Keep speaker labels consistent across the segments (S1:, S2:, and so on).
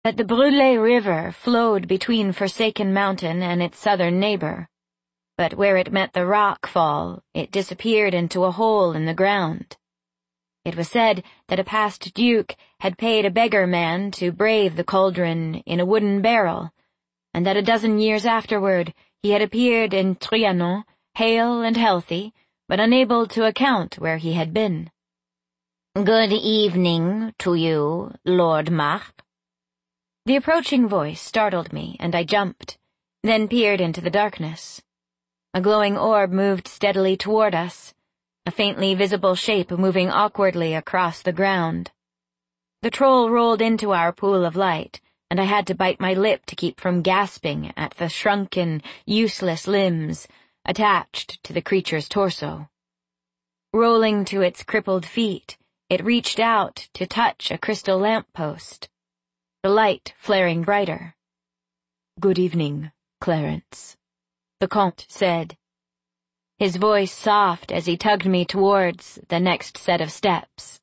S1: that the Brûlé River flowed between Forsaken Mountain and its southern neighbor, but where it met the rock fall, it disappeared into a hole in the ground. It was said that a past duke had paid a beggar man to brave the cauldron in a wooden barrel, and that a dozen years afterward he had appeared in Trianon, hale and healthy, but unable to account where he had been.
S2: "Good evening to you, Lord Mark."
S1: The approaching voice startled me, and I jumped, then peered into the darkness. A glowing orb moved steadily toward us, a faintly visible shape moving awkwardly across the ground. The troll rolled into our pool of light, and I had to bite my lip to keep from gasping at the shrunken, useless limbs attached to the creature's torso. Rolling to its crippled feet, it reached out to touch a crystal lamppost, the light flaring brighter. "Good evening, Clarence," the Comte said, his voice soft as he tugged me towards the next set of steps.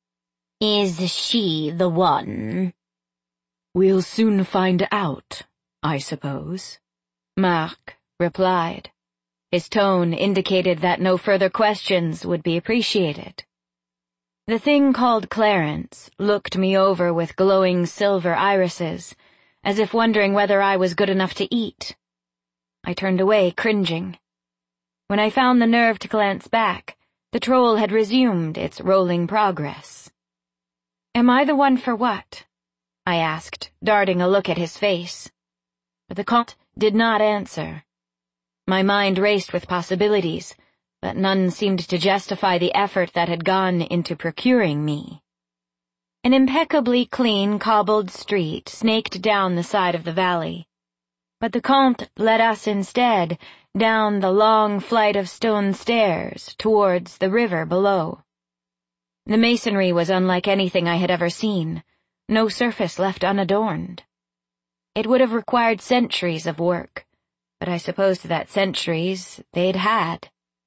S2: "Is she the one?"
S1: "We'll soon find out, I suppose," Mark replied. His tone indicated that no further questions would be appreciated. The thing called Clarence looked me over with glowing silver irises, as if wondering whether I was good enough to eat. I turned away, cringing. When I found the nerve to glance back, the troll had resumed its rolling progress. "Am I the one for what?" I asked, darting a look at his face. But the Comte did not answer. My mind raced with possibilities, but none seemed to justify the effort that had gone into procuring me. An impeccably clean, cobbled street snaked down the side of the valley, but the Comte led us instead down the long flight of stone stairs towards the river below. The masonry was unlike anything I had ever seen, no surface left unadorned. It would have required centuries of work, but I supposed that centuries they'd had.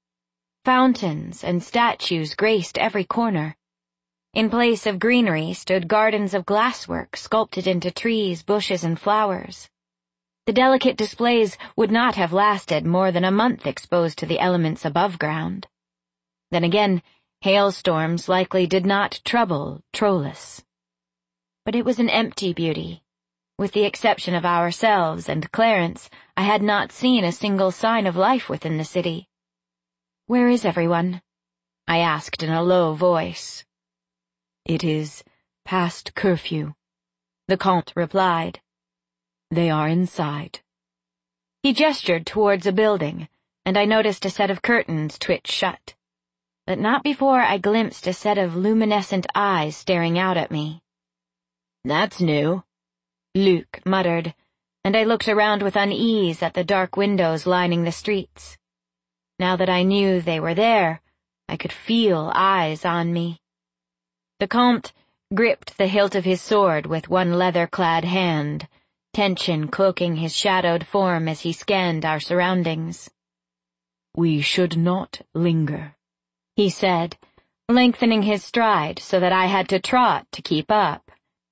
S1: Fountains and statues graced every corner. In place of greenery stood gardens of glasswork sculpted into trees, bushes, and flowers. The delicate displays would not have lasted more than a month exposed to the elements above ground. Then again, hailstorms likely did not trouble Trollus. But it was an empty beauty. With the exception of ourselves and Clarence, I had not seen a single sign of life within the city. "Where is everyone?" I asked in a low voice. "It is past curfew," the Comte replied. "They are inside." He gestured towards a building, and I noticed a set of curtains twitch shut, but not before I glimpsed a set of luminescent eyes staring out at me. "That's new," Luc muttered, and I looked around with unease at the dark windows lining the streets. Now that I knew they were there, I could feel eyes on me. The Comte gripped the hilt of his sword with one leather-clad hand, tension cloaking his shadowed form as he scanned our surroundings. "We should not linger," he said, lengthening his stride so that I had to trot to keep up.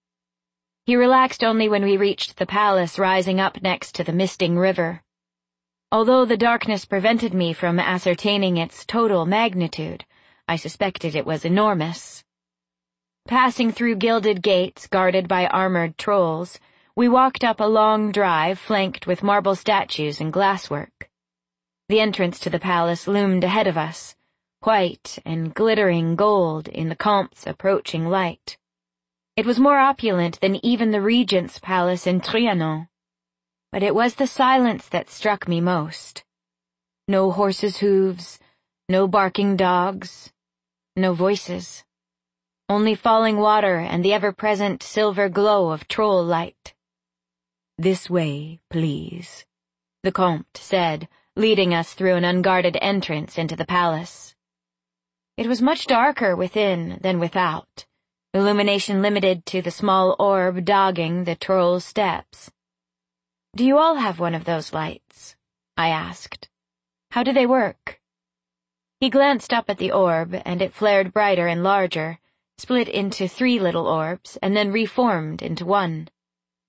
S1: He relaxed only when we reached the palace rising up next to the misting river. Although the darkness prevented me from ascertaining its total magnitude, I suspected it was enormous. Passing through gilded gates guarded by armored trolls, we walked up a long drive flanked with marble statues and glasswork. The entrance to the palace loomed ahead of us, white and glittering gold in the Comte's approaching light. It was more opulent than even the regent's palace in Trianon. But it was the silence that struck me most. No horses' hooves, no barking dogs, no voices. Only falling water and the ever-present silver glow of troll light. "This way, please," the Comte said, leading us through an unguarded entrance into the palace. It was much darker within than without, illumination limited to the small orb dogging the troll's steps. "Do you all have one of those lights?" I asked. "How do they work?" He glanced up at the orb, and it flared brighter and larger, split into 3 little orbs, and then reformed into one.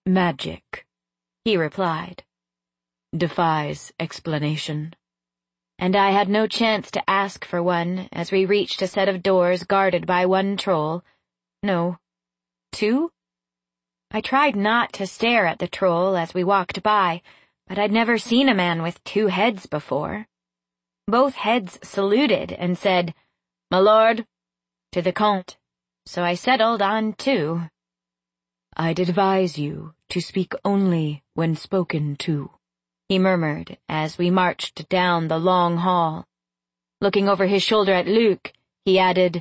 S1: Magic, he replied. Defies explanation. And I had no chance to ask for one as we reached a set of doors guarded by one troll. No, two? I tried not to stare at the troll as we walked by, but I'd never seen a man with two heads before. Both heads saluted and said, "My lord," to the Comte, so I settled on two. I'd advise you to speak only when spoken to, he murmured as we marched down the long hall. Looking over his shoulder at Luc, he added,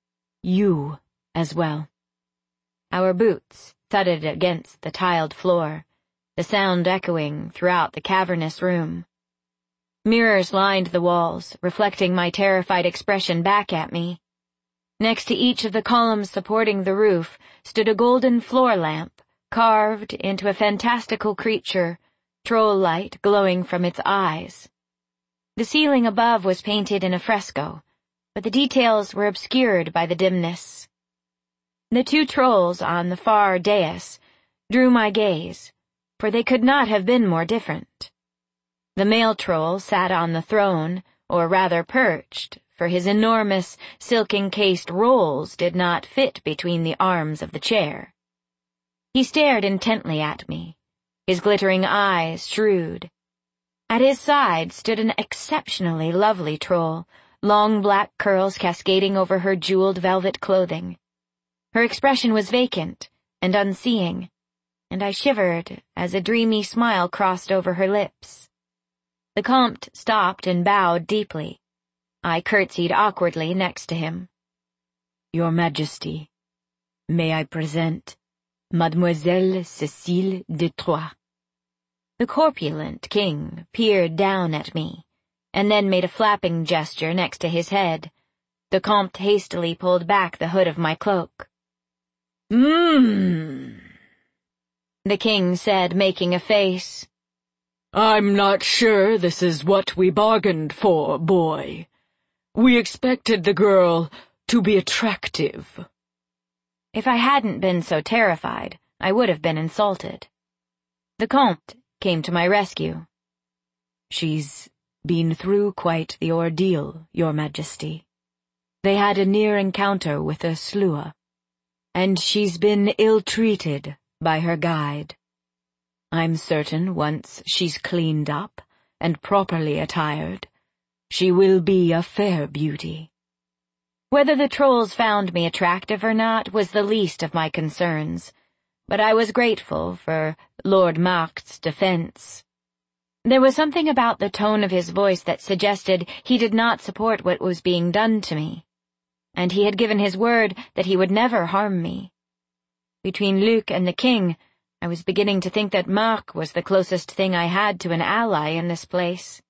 S1: "You as well." Our boots thudded against the tiled floor, the sound echoing throughout the cavernous room. Mirrors lined the walls, reflecting my terrified expression back at me. Next to each of the columns supporting the roof stood a golden floor lamp, carved into a fantastical creature, troll light glowing from its eyes. The ceiling above was painted in a fresco, but the details were obscured by the dimness. The two trolls on the far dais drew my gaze, for they could not have been more different. The male troll sat on the throne, or rather perched, for his enormous, silk-encased rolls did not fit between the arms of the chair. He stared intently at me, his glittering eyes shrewd. At his side stood an exceptionally lovely troll, long black curls cascading over her jeweled velvet clothing. Her expression was vacant and unseeing, and I shivered as a dreamy smile crossed over her lips. The Comte stopped and bowed deeply. I curtsied awkwardly next to him. "Your Majesty, may I present Mademoiselle Cécile de Troyes?" The corpulent king peered down at me, and then made a flapping gesture next to his head. The Comte hastily pulled back the hood of my cloak. The king said, making a face. "I'm not sure this is what we bargained for, boy. We expected the girl to be attractive." If I hadn't been so terrified, I would have been insulted. The Comte came to my rescue. "She's been through quite the ordeal, Your Majesty. They had a near encounter with a Slua, and she's been ill-treated by her guide. I'm certain once she's cleaned up and properly attired, she will be a fair beauty." Whether the trolls found me attractive or not was the least of my concerns, but I was grateful for Lord Marc's defense. There was something about the tone of his voice that suggested he did not support what was being done to me, and he had given his word that he would never harm me. Between Luc and the king, I was beginning to think that Marc was the closest thing I had to an ally in this place.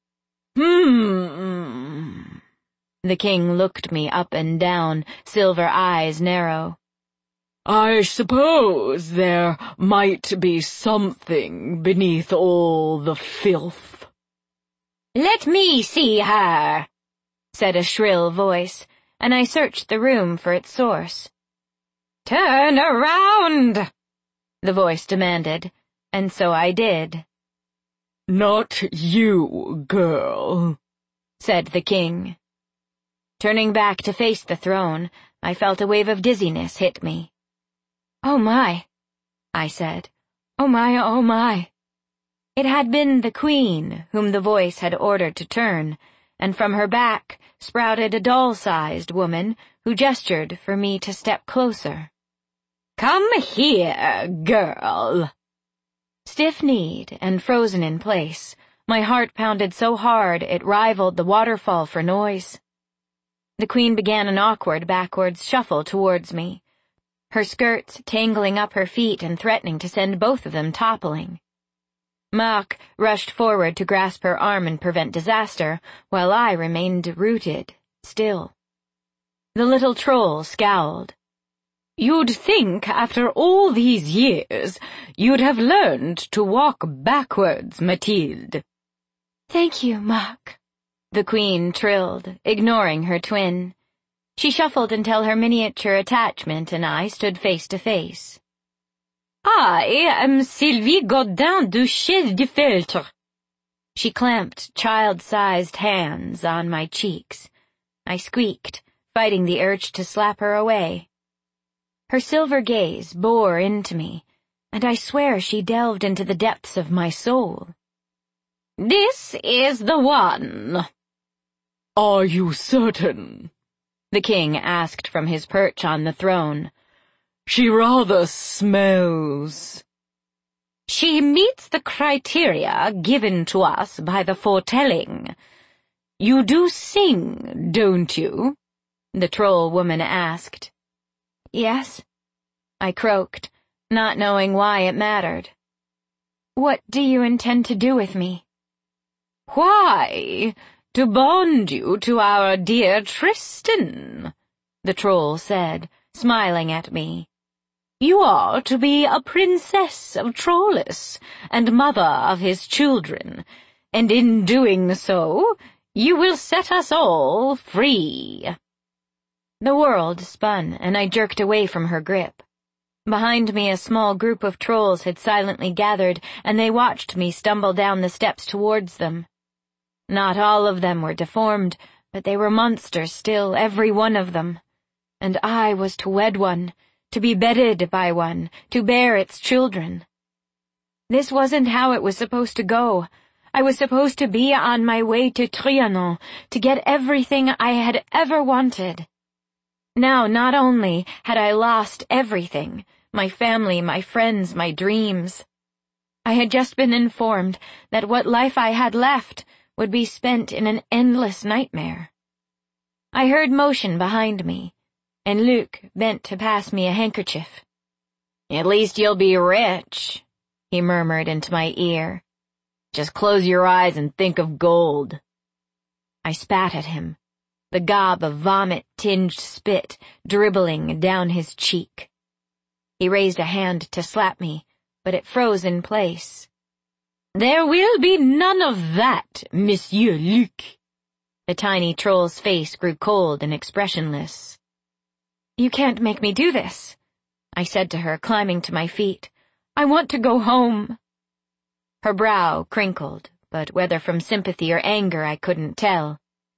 S1: The king looked me up and down, silver eyes narrow. "I suppose there might be something beneath all the filth." "Let me see her," said a shrill voice, and I searched the room for its source. "Turn around," the voice demanded, and so I did. "Not you, girl," said the king. Turning back to face the throne, I felt a wave of dizziness hit me. "Oh my," I said. "Oh my, oh my." It had been the queen whom the voice had ordered to turn, and from her back sprouted a doll-sized woman who gestured for me to step closer. "Come here, girl." Stiff-kneed and frozen in place, my heart pounded so hard it rivaled the waterfall for noise. The queen began an awkward backwards shuffle towards me, her skirts tangling up her feet and threatening to send both of them toppling. Marc rushed forward to grasp her arm and prevent disaster, while I remained rooted, still. The little troll scowled. "You'd think after all these years you'd have learned to walk backwards, Mathilde." "Thank you, Marc," the queen trilled, ignoring her twin. She shuffled until her miniature attachment and I stood face to face. I am Sylvie Godin Duchesse de Feltre. She clamped child-sized hands on my cheeks. I squeaked, fighting the urge to slap her away. Her silver gaze bore into me, and I swear she delved into the depths of my soul. This is the one.
S3: Are you certain?
S1: The king asked from his perch on the throne.
S3: She rather smells.
S1: She meets the criteria given to us by the foretelling. You do sing, don't you? The troll woman asked. Yes, I croaked, not knowing why it mattered. What do you intend to do with me? Why, to bond you to our dear Tristan, the troll said, smiling at me. You are to be a princess of Trollis and mother of his children, and in doing so, you will set us all free. The world spun, and I jerked away from her grip. Behind me a small group of trolls had silently gathered, and they watched me stumble down the steps towards them. Not all of them were deformed, but they were monsters still, every one of them. And I was to wed one, to be bedded by one, to bear its children. This wasn't how it was supposed to go. I was supposed to be on my way to Trianon, to get everything I had ever wanted. Now, not only had I lost everything, my family, my friends, my dreams, I had just been informed that what life I had left would be spent in an endless nightmare. I heard motion behind me, and Luc bent to pass me a handkerchief. At least you'll be rich, he murmured into my ear. Just close your eyes and think of gold. I spat at him, the gob of vomit-tinged spit dribbling down his cheek. He raised a hand to slap me, but it froze in place. There will be none of that, Monsieur Luc. The tiny troll's face grew cold and expressionless. You can't make me do this, I said to her, climbing to my feet. I want to go home. Her brow crinkled, but whether from sympathy or anger I couldn't tell.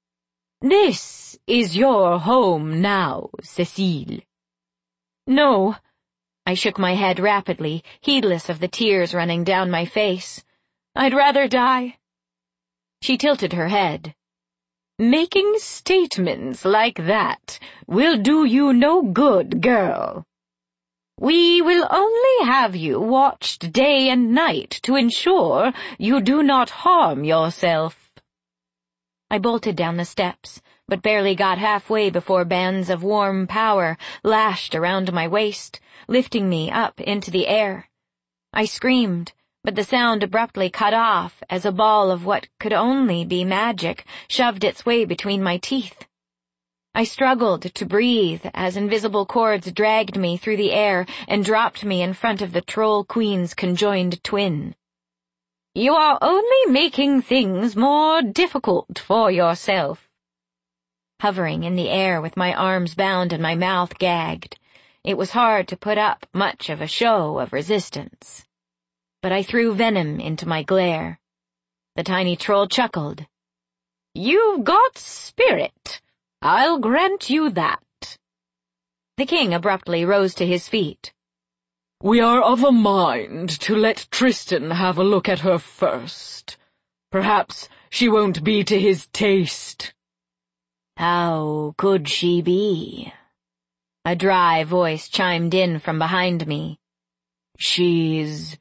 S1: This is your home now, Cécile. No. I shook my head rapidly, heedless of the tears running down my face. I'd rather die. She tilted her head. Making statements like that will do you no good, girl. We will only have you watched day and night to ensure you do not harm yourself. I bolted down the steps, but barely got halfway before bands of warm power lashed around my waist, lifting me up into the air. I screamed, but the sound abruptly cut off as a ball of what could only be magic shoved its way between my teeth. I struggled to breathe as invisible cords dragged me through the air and dropped me in front of the Troll Queen's conjoined twin. You are only making things more difficult for yourself. Hovering in the air with my arms bound and my mouth gagged, it was hard to put up much of a show of resistance. But I threw venom into my glare. The tiny troll chuckled. You've got spirit. I'll grant you that. The king abruptly rose to his feet.
S3: We are of a mind to let Tristan have a look at her first. Perhaps she won't be to his taste.
S1: How could she be? A dry voice chimed in from behind me.
S3: She's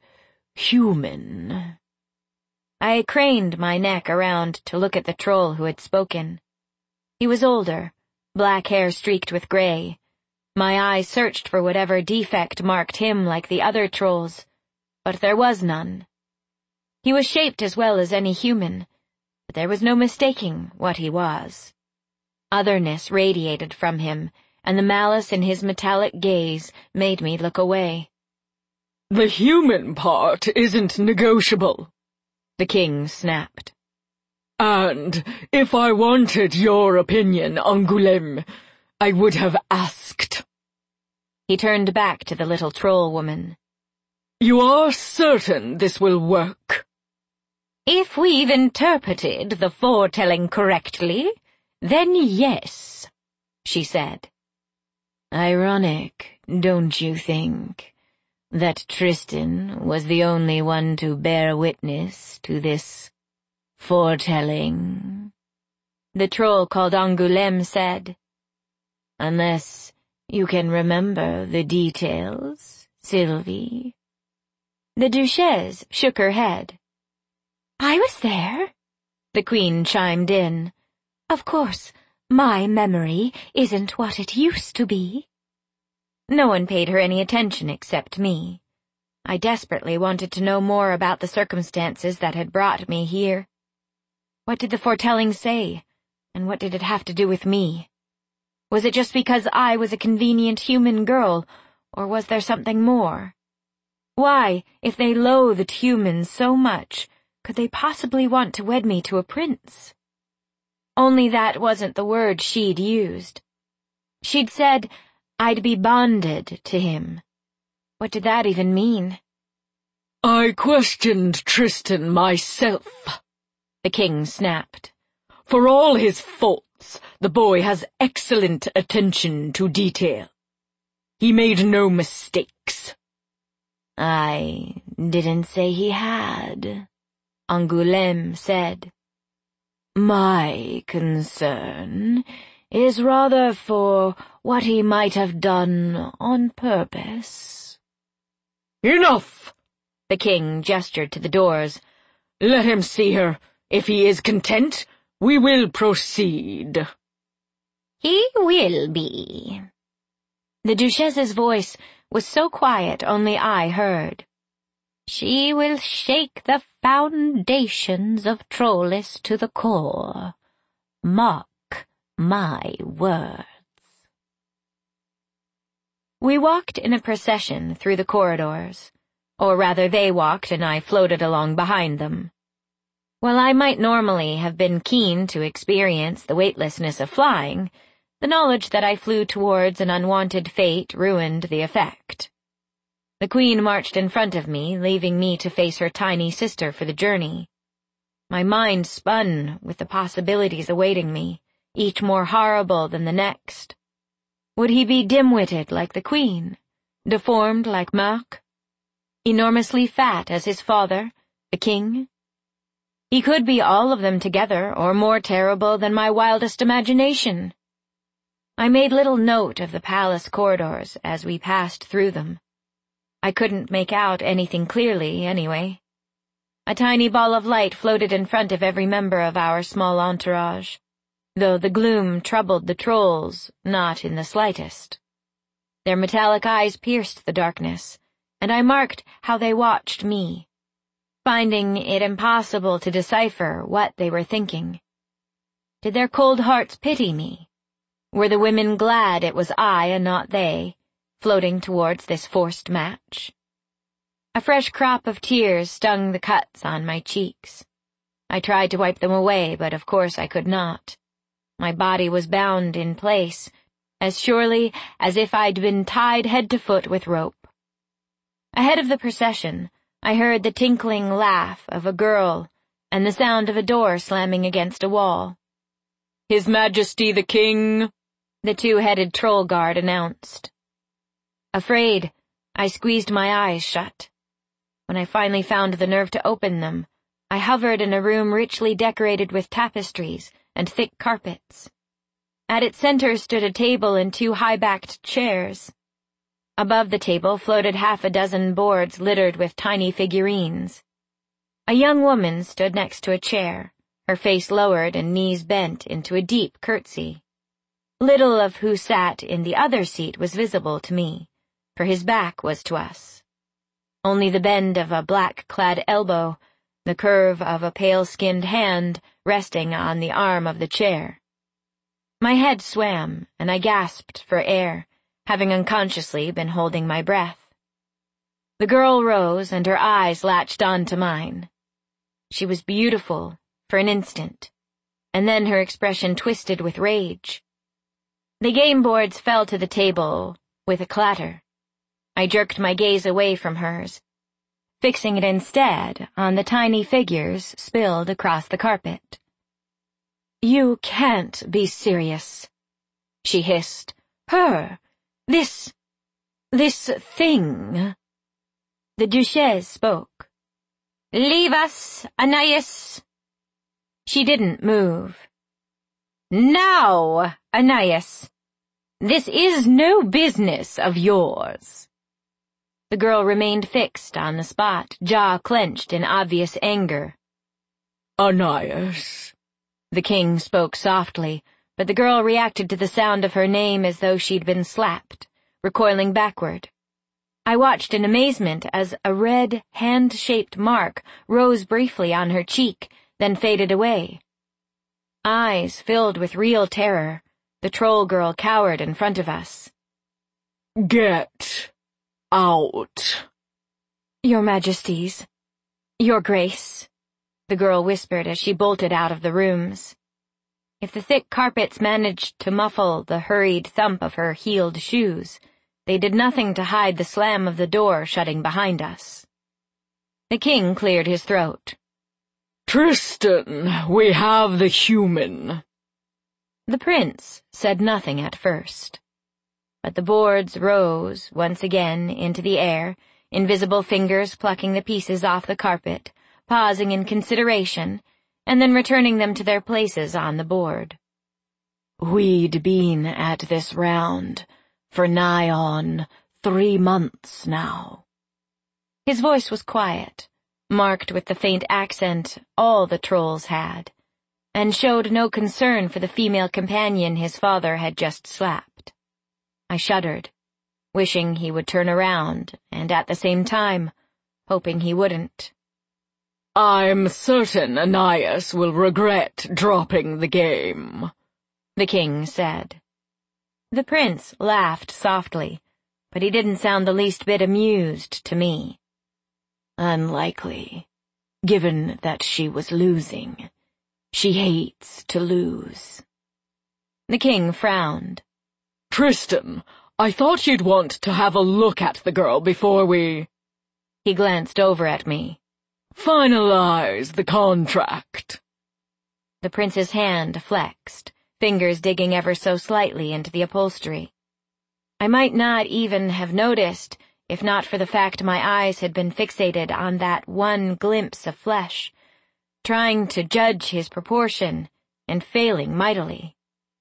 S3: human.
S1: I craned my neck around to look at the troll who had spoken. He was older, black hair streaked with gray. My eyes searched for whatever defect marked him like the other trolls, but there was none. He was shaped as well as any human, but there was no mistaking what he was. Otherness radiated from him, and the malice in his metallic gaze made me look away.
S3: The human part isn't negotiable, the king snapped. And if I wanted your opinion, Angoulême, I would have asked.
S1: He turned back to the little troll woman.
S3: You are certain this will work?
S1: If we've interpreted the foretelling correctly, then yes, she said. Ironic, don't you think, that Tristan was the only one to bear witness to this foretelling? The troll called Angoulême said. Unless you can remember the details, Sylvie. The Duchesse shook her head. I was there, the Queen chimed in. Of course, my memory isn't what it used to be. No one paid her any attention except me. I desperately wanted to know more about the circumstances that had brought me here. What did the foretelling say, and what did it have to do with me? Was it just because I was a convenient human girl, or was there something more? Why, if they loathed humans so much, could they possibly want to wed me to a prince? Only that wasn't the word she'd used. She'd said I'd be bonded to him. What did that even mean?
S3: I questioned Tristan myself, the king snapped. For all his faults, the boy has excellent attention to detail. He made no mistakes.
S1: I didn't say he had, Angoulême said. My concern is rather for what he might have done on purpose.
S3: Enough!
S1: The king gestured to the doors.
S3: Let him see her. If he is content, we will proceed.
S2: He will be.
S1: The Duchesse's voice was so quiet only I heard.
S2: She will shake the foundations of Trollis to the core. Mark my words.
S1: We walked in a procession through the corridors, or rather they walked and I floated along behind them. While I might normally have been keen to experience the weightlessness of flying, the knowledge that I flew towards an unwanted fate ruined the effect. The Queen marched in front of me, leaving me to face her tiny sister for the journey. My mind spun with the possibilities awaiting me, each more horrible than the next. Would he be dim-witted like the Queen, deformed like Marc, enormously fat as his father, the King? He could be all of them together, or more terrible than my wildest imagination. I made little note of the palace corridors as we passed through them. I couldn't make out anything clearly, anyway. A tiny ball of light floated in front of every member of our small entourage, though the gloom troubled the trolls not in the slightest. Their metallic eyes pierced the darkness, and I marked how they watched me, finding it impossible to decipher what they were thinking. Did their cold hearts pity me? Were the women glad it was I and not they, floating towards this forced match? A fresh crop of tears stung the cuts on my cheeks. I tried to wipe them away, but of course I could not. My body was bound in place, as surely as if I'd been tied head to foot with rope. Ahead of the procession, I heard the tinkling laugh of a girl and the sound of a door slamming against a wall.
S3: His Majesty the King,
S1: the two-headed troll guard announced. Afraid, I squeezed my eyes shut. When I finally found the nerve to open them, I hovered in a room richly decorated with tapestries and thick carpets. At its center stood a table and two high-backed chairs. Above the table floated half a dozen boards littered with tiny figurines. A young woman stood next to a chair, her face lowered and knees bent into a deep curtsy. Little of who sat in the other seat was visible to me, for his back was to us. Only the bend of a black-clad elbow, the curve of a pale-skinned hand resting on the arm of the chair. My head swam, and I gasped for air, having unconsciously been holding my breath. The girl rose, and her eyes latched onto mine. She was beautiful for an instant, and then her expression twisted with rage. The game boards fell to the table with a clatter. I jerked my gaze away from hers, fixing it instead on the tiny figures spilled across the carpet. "You can't be serious," she hissed. "Her! This thing." The Duchesse spoke.
S2: "Leave us, Anais."
S1: She didn't move.
S2: "Now, Anais. This is no business of yours."
S1: The girl remained fixed on the spot, jaw clenched in obvious anger.
S3: "Anais."
S1: The king spoke softly, but the girl reacted to the sound of her name as though she'd been slapped, recoiling backward. I watched in amazement as a red, hand-shaped mark rose briefly on her cheek, then faded away. Eyes filled with real terror, the troll girl cowered in front of us.
S3: "Get out."
S1: "Your Majesties, Your Grace," the girl whispered as she bolted out of the rooms. If the thick carpets managed to muffle the hurried thump of her heeled shoes, they did nothing to hide the slam of the door shutting behind us. The king cleared his throat.
S3: "Tristan, we have the human."
S1: The prince said nothing at first, but the boards rose once again into the air, invisible fingers plucking the pieces off the carpet, pausing in consideration, and then returning them to their places on the board.
S3: "We'd been at this round for nigh on 3 months now."
S1: His voice was quiet, marked with the faint accent all the trolls had, and showed no concern for the female companion his father had just slapped. I shuddered, wishing he would turn around, and at the same time, hoping he wouldn't.
S3: "I'm certain Anais will regret dropping the game,"
S1: the king said. The prince laughed softly, but he didn't sound the least bit amused to me.
S3: "Unlikely, given that she was losing. She hates to lose."
S1: The king frowned.
S3: "Tristan, I thought you'd want to have a look at the girl before we—"
S1: He glanced over at me.
S3: "Finalize the contract."
S1: The prince's hand flexed, fingers digging ever so slightly into the upholstery. I might not even have noticed, if not for the fact my eyes had been fixated on that one glimpse of flesh, trying to judge his proportion and failing mightily.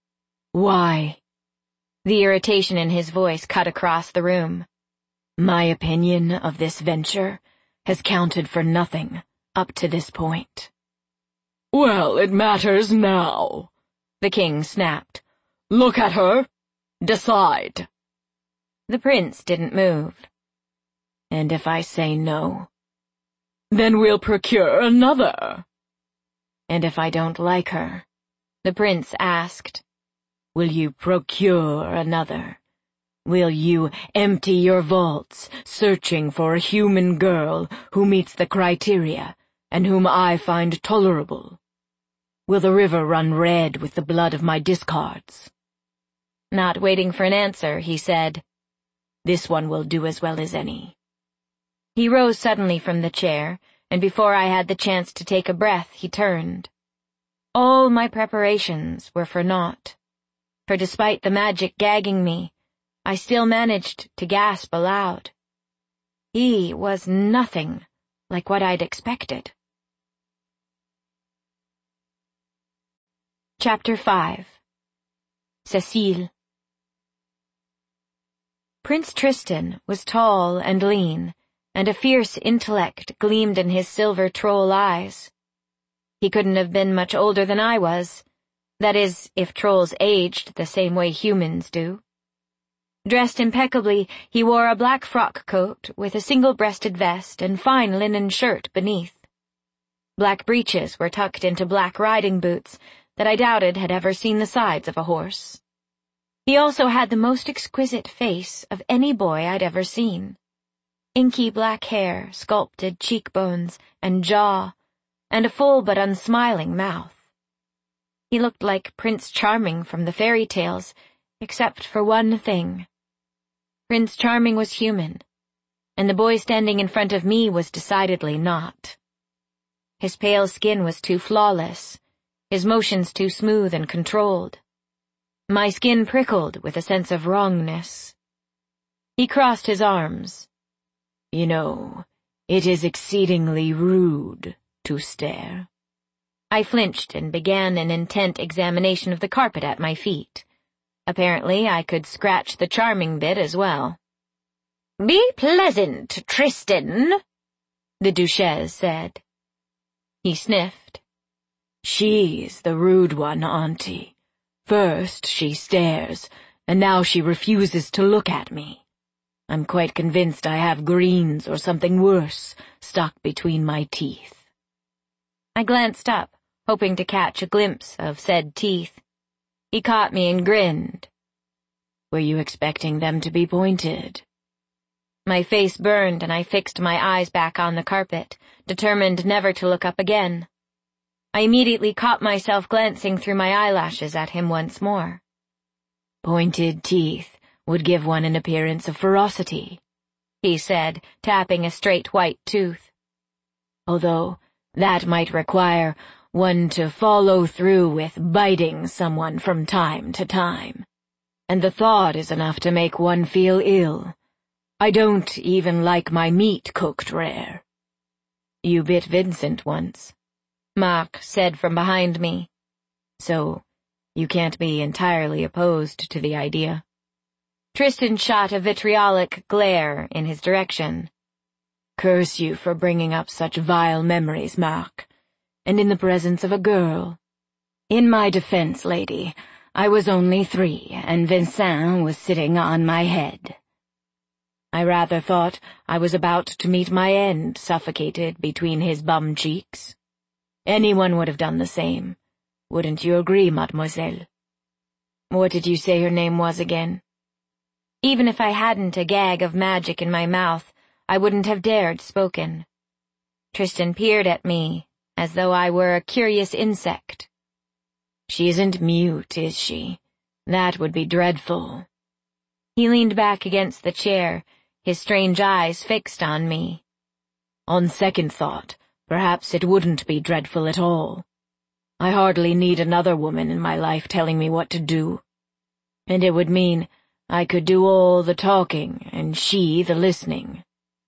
S3: "Why?"
S1: The irritation in his voice cut across the room.
S3: "My opinion of this venture has counted for nothing up to this point." "Well, it matters now,"
S1: the king snapped.
S3: "Look at her. Decide."
S1: The prince didn't move.
S3: "And if I say no?" "Then we'll procure another."
S1: "And if I don't like her?" the prince asked.
S3: "Will you procure another? Will you empty your vaults, searching for a human girl who meets the criteria and whom I find tolerable? Will the river run red with the blood of my discards?"
S1: Not waiting for an answer, he said,
S3: "This one will do as well as any."
S1: He rose suddenly from the chair, and before I had the chance to take a breath, he turned. All my preparations were for naught, for despite the magic gagging me, I still managed to gasp aloud. He was nothing like what I'd expected. Chapter 5. Cécile. Prince Tristan was tall and lean, and a fierce intellect gleamed in his silver troll eyes. He couldn't have been much older than I was, that is, if trolls aged the same way humans do. Dressed impeccably, he wore a black frock coat with a single-breasted vest and fine linen shirt beneath. Black breeches were tucked into black riding boots that I doubted had ever seen the sides of a horse. He also had the most exquisite face of any boy I'd ever seen. Inky black hair, sculpted cheekbones and jaw, and a full but unsmiling mouth. He looked like Prince Charming from the fairy tales, except for one thing. Prince Charming was human, and the boy standing in front of me was decidedly not. His pale skin was too flawless, his motions too smooth and controlled. My skin prickled with a sense of wrongness. He crossed his arms.
S3: You know, it is exceedingly rude to stare.
S1: I flinched and began an intent examination of the carpet at my feet. Apparently, I could scratch the charming bit as well.
S2: "Be pleasant, Tristan," the Duchesse said.
S1: He sniffed.
S3: "She's the rude one, Auntie. First she stares, and now she refuses to look at me. I'm quite convinced I have greens or something worse stuck between my teeth."
S1: I glanced up, hoping to catch a glimpse of said teeth. He caught me and grinned.
S3: "Were you expecting them to be pointed?"
S1: My face burned and I fixed my eyes back on the carpet, determined never to look up again. I immediately caught myself glancing through my eyelashes at him once more.
S3: "Pointed teeth would give one an appearance of ferocity,"
S1: he said, tapping a straight white tooth.
S3: "Although that might require one to follow through with biting someone from time to time. And the thought is enough to make one feel ill. I don't even like my meat cooked rare."
S1: "You bit Vincent once," Marc said from behind me.
S3: "So you can't be entirely opposed to the idea."
S1: Tristan shot a vitriolic glare in his direction.
S3: "Curse you for bringing up such vile memories, Marc. And in the presence of a girl. In my defense, lady, I was only 3, and Vincent was sitting on my head. I rather thought I was about to meet my end, suffocated between his bum cheeks. Anyone would have done the same. Wouldn't you agree, mademoiselle? What did you say her name was again?"
S1: Even if I hadn't a gag of magic in my mouth, I wouldn't have dared spoken. Tristan peered at me, as though I were a curious insect.
S3: "She isn't mute, is she? That would be dreadful."
S1: He leaned back against the chair, his strange eyes fixed on me.
S3: "On second thought, perhaps it wouldn't be dreadful at all. I hardly need another woman in my life telling me what to do. And it would mean I could do all the talking and she the listening.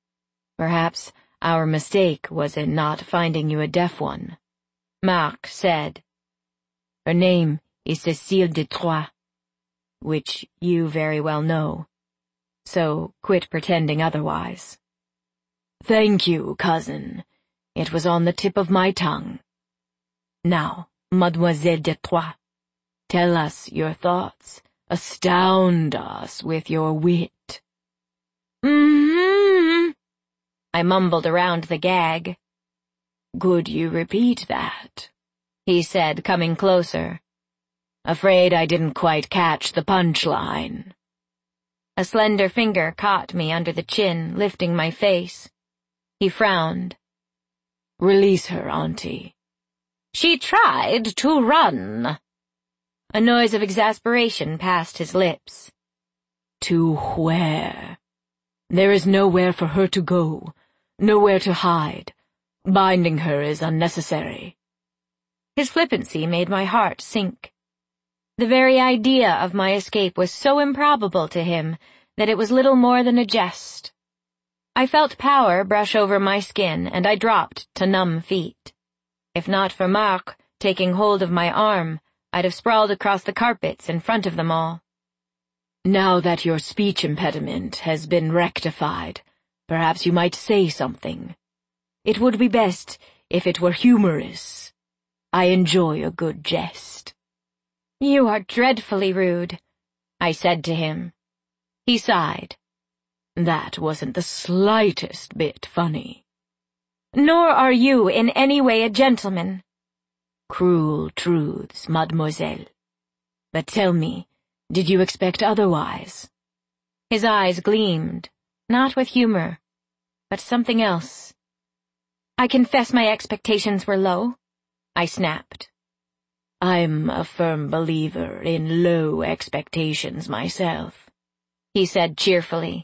S3: Perhaps our mistake was in not finding you a deaf one,"
S1: Marc said.
S3: "Her name is Cécile de Troyes, which you very well know. So quit pretending otherwise." "Thank you, cousin. It was on the tip of my tongue. Now, Mademoiselle de Troyes, tell us your thoughts. Astound us with your wit."
S1: I mumbled around the gag.
S3: "Could you repeat that?"
S1: he said, coming closer.
S3: "Afraid I didn't quite catch the punchline."
S1: A slender finger caught me under the chin, lifting my face. He frowned.
S3: "Release her, Auntie."
S2: "She tried to run."
S1: A noise of exasperation passed his lips.
S3: "To where? There is nowhere for her to go, nowhere to hide. Binding her is unnecessary."
S1: His flippancy made my heart sink. The very idea of my escape was so improbable to him that it was little more than a jest. I felt power brush over my skin, and I dropped to numb feet. If not for Marc taking hold of my arm, I'd have sprawled across the carpets in front of them all.
S3: "Now that your speech impediment has been rectified, perhaps you might say something. It would be best if it were humorous. I enjoy a good jest."
S1: "You are dreadfully rude," I said to him. He sighed.
S3: "That wasn't the slightest bit funny."
S1: "Nor are you in any way a gentleman."
S3: "Cruel truths, mademoiselle. But tell me, did you expect otherwise?"
S1: His eyes gleamed, not with humor, but something else. "I confess my expectations were low," I snapped.
S3: "I'm a firm believer in low expectations myself,"
S1: he said cheerfully,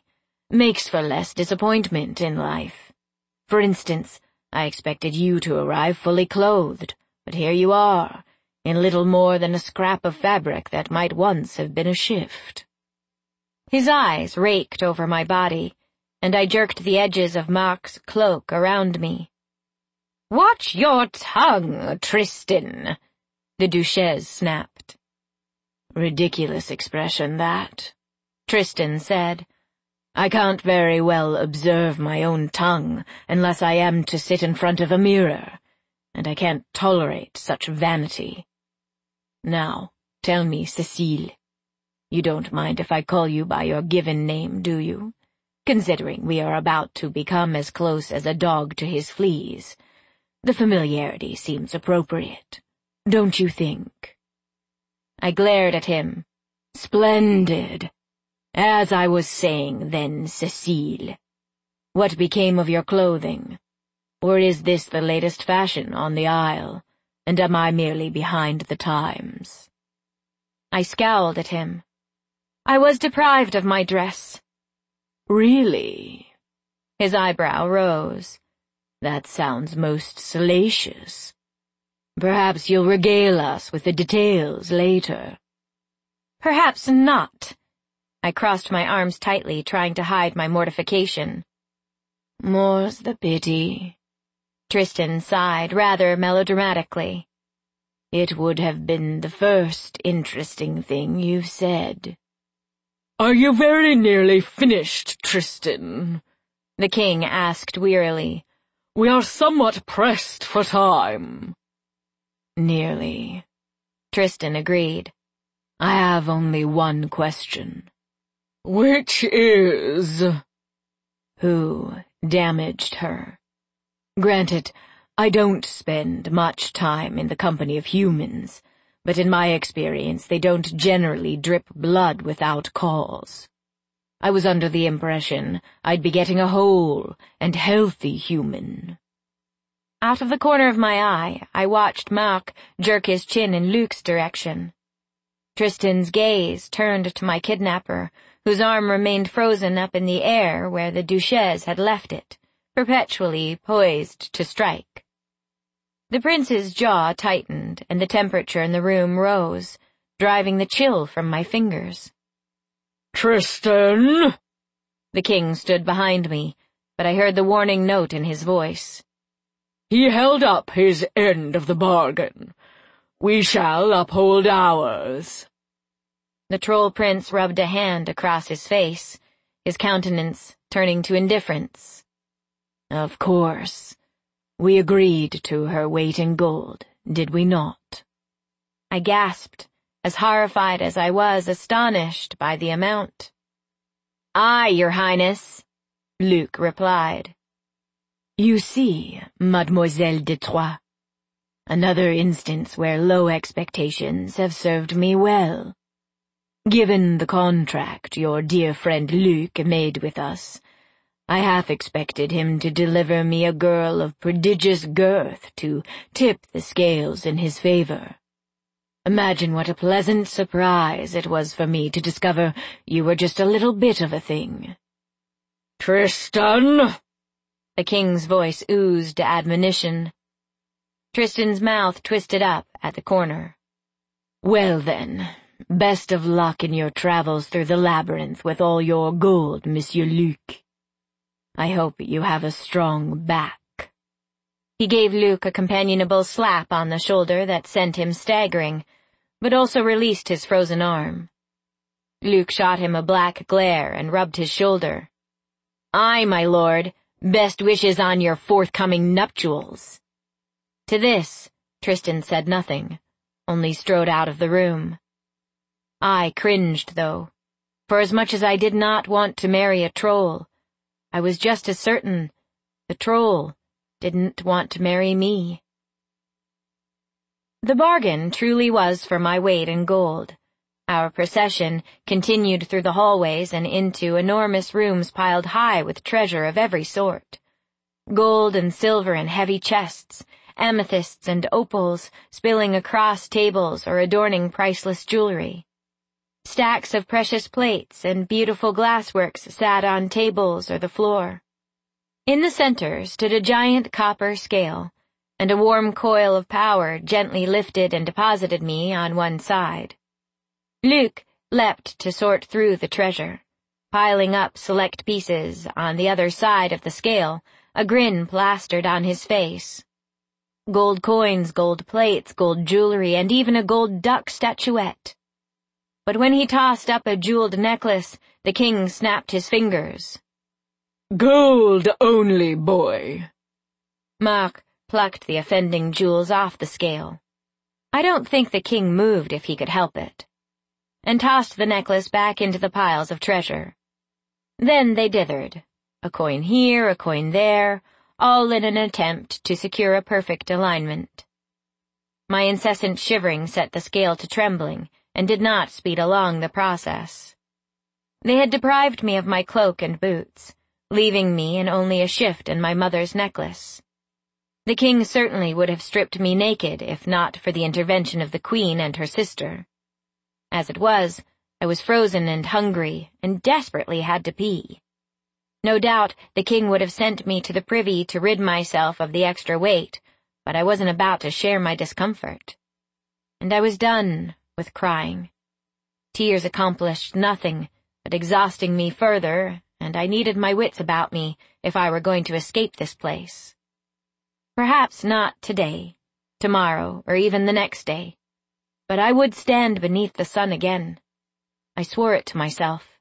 S1: Makes for less disappointment in life. For instance, I expected you to arrive fully clothed, but here you are, in little more than a scrap of fabric that might once have been a shift." His eyes raked over my body, and I jerked the edges of Mark's cloak around me. "Watch your tongue, Tristan," the Duchesse snapped. "Ridiculous expression, that," Tristan said. "I can't very well observe my own tongue unless I am to sit in front of a mirror, and I can't tolerate such vanity. Now, tell me, Cécile, you don't mind if I call you by your given name, do you? Considering we are about to become as close as a dog to his fleas. The familiarity seems appropriate, don't you think?" I glared at him. "Splendid. As I was saying then, Cécile, what became of your clothing? Or is this the latest fashion on the Isle, and am I merely behind the times?" I scowled at him. "I was deprived of my dress." "Really?" His eyebrow rose. "That sounds most salacious. Perhaps you'll regale us with the details later." "Perhaps not." I crossed my arms tightly, trying to hide my mortification. "More's the pity." Tristan sighed rather melodramatically. "It would have been the first interesting thing you've said."
S3: "Are you very nearly finished, Tristan?"
S1: the king asked wearily.
S3: "We are somewhat pressed for time."
S1: "Nearly," Tristan agreed. "I have only one question."
S3: "Which is?"
S1: "Who damaged her? Granted, I don't spend much time in the company of humans, but in my experience they don't generally drip blood without cause. I was under the impression I'd be getting a whole and healthy human." Out of the corner of my eye, I watched Mark jerk his chin in Luc's direction. Tristan's gaze turned to my kidnapper, whose arm remained frozen up in the air where the Duchesse had left it, perpetually poised to strike. The prince's jaw tightened, and the temperature in the room rose, driving the chill from my fingers.
S3: "Tristan!"
S1: The king stood behind me, but I heard the warning note in his voice.
S3: "He held up his end of the bargain. We shall uphold ours."
S1: The troll prince rubbed a hand across his face, his countenance turning to indifference. "Of course. We agreed to her weight in gold, did we not?" I gasped, as horrified as I was astonished by the amount. "Aye, your highness," Luc replied. "You see, Mademoiselle de Troyes, another instance where low expectations have served me well. Given the contract your dear friend Luc made with us, I half expected him to deliver me a girl of prodigious girth to tip the scales in his favor. Imagine what a pleasant surprise it was for me to discover you were just a little bit of a thing."
S3: "Tristan!"
S1: The king's voice oozed admonition. Tristan's mouth twisted up at the corner. "Well then, best of luck in your travels through the labyrinth with all your gold, Monsieur Luc. I hope you have a strong back." He gave Luc a companionable slap on the shoulder that sent him staggering, but also released his frozen arm. Luc shot him a black glare and rubbed his shoulder. "Aye, my lord, best wishes on your forthcoming nuptials." To this, Tristan said nothing, only strode out of the room. I cringed, though, for as much as I did not want to marry a troll, I was just as certain the troll didn't want to marry me. The bargain truly was for my weight in gold. Our procession continued through the hallways and into enormous rooms piled high with treasure of every sort. Gold and silver in heavy chests, amethysts and opals spilling across tables or adorning priceless jewelry. Stacks of precious plates and beautiful glassworks sat on tables or the floor. In the center stood a giant copper scale, and a warm coil of power gently lifted and deposited me on one side. Luc leapt to sort through the treasure, piling up select pieces on the other side of the scale, a grin plastered on his face. Gold coins, gold plates, gold jewelry, and even a gold duck statuette. But when he tossed up a jeweled necklace, the king snapped his fingers.
S3: "Gold only, boy."
S1: Marc plucked the offending jewels off the scale. I don't think the king moved if he could help it, and tossed the necklace back into the piles of treasure. Then they dithered, a coin here, a coin there, all in an attempt to secure a perfect alignment. My incessant shivering set the scale to trembling, and did not speed along the process. They had deprived me of my cloak and boots, leaving me in only a shift in my mother's necklace. The king certainly would have stripped me naked if not for the intervention of the queen and her sister. As it was, I was frozen and hungry, and desperately had to pee. No doubt the king would have sent me to the privy to rid myself of the extra weight, but I wasn't about to share my discomfort. And I was done with crying. Tears accomplished nothing but exhausting me further, and I needed my wits about me if I were going to escape this place. Perhaps not today, tomorrow, or even the next day, but I would stand beneath the sun again. I swore it to myself.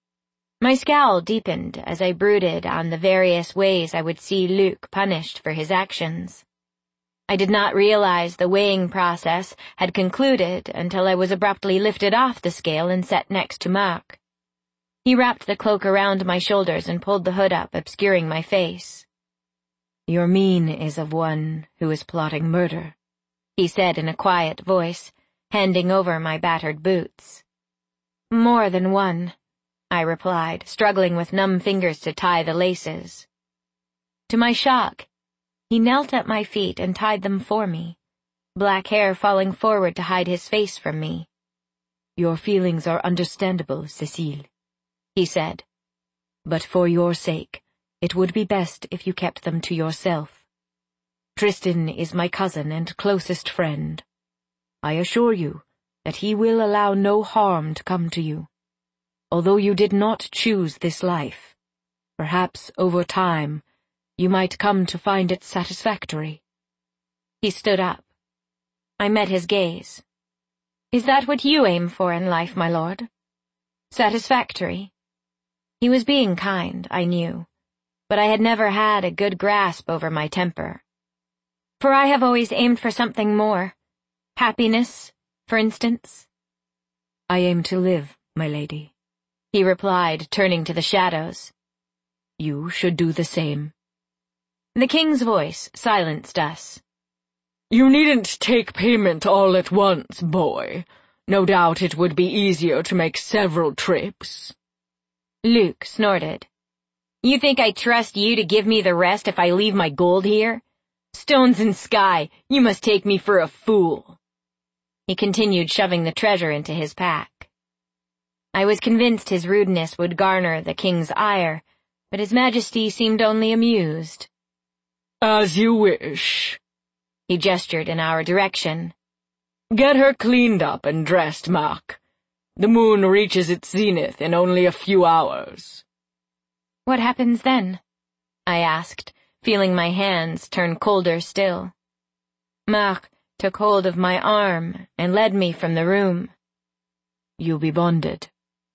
S1: My scowl deepened as I brooded on the various ways I would see Luc punished for his actions. I did not realize the weighing process had concluded until I was abruptly lifted off the scale and set next to Marc. He wrapped the cloak around my shoulders and pulled the hood up, obscuring my face.
S2: "Your mien is of one who is plotting murder,"
S1: he said in a quiet voice, handing over my battered boots. "More than one," I replied, struggling with numb fingers to tie the laces. To my shock, he knelt at my feet and tied them for me, black hair falling forward to hide his face from me.
S2: "Your feelings are understandable, Cécile,"
S1: he said.
S2: "but for your sake, it would be best if you kept them to yourself. Tristan is my cousin and closest friend. I assure you that he will allow no harm to come to you. Although you did not choose this life, perhaps over time you might come to find it satisfactory."
S1: He stood up. I met his gaze. "Is that what you aim for in life, my lord? Satisfactory?" He was being kind, I knew, but I had never had a good grasp over my temper. For I have always aimed for something more. Happiness, for instance.
S2: "I aim to live, my lady,"
S1: he replied, turning to the shadows.
S2: "You should do the same."
S1: The king's voice silenced us.
S3: "You needn't take payment all at once, boy. No doubt it would be easier to make several trips."
S1: Luc snorted. "You think I trust you to give me the rest if I leave my gold here? Stones and sky, you must take me for a fool." He continued shoving the treasure into his pack. I was convinced his rudeness would garner the king's ire, but his majesty seemed only amused.
S3: "As you wish."
S1: He gestured in our direction.
S3: "Get her cleaned up and dressed, Marc. The moon reaches its zenith in only a few hours."
S1: "What happens then?" I asked, feeling my hands turn colder still. Marc took hold of my arm and led me from the room.
S2: "You'll be bonded."